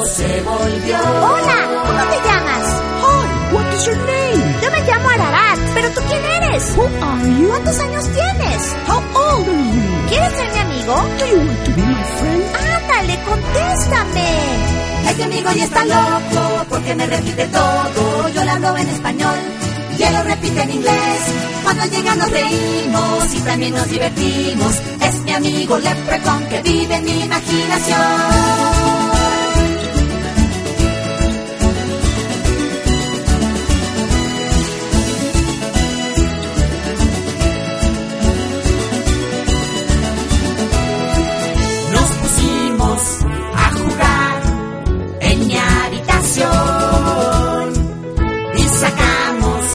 loco se volvió. Hola, ¿cómo te llamas? Hi, what is your name? Yo me llamo Ararat, ¿pero tú quién eres? Who are you? ¿Cuántos años tienes? How old are you? ¿Quieres ser mi amigo? Do you want to be my friend? Ándale, contéstame. Este amigo ya está loco porque me repite todo. Yo le hablo en español y él lo repite en inglés. Cuando llega nos reímos y también nos divertimos. Es mi amigo Leprechaun que vive en mi imaginación.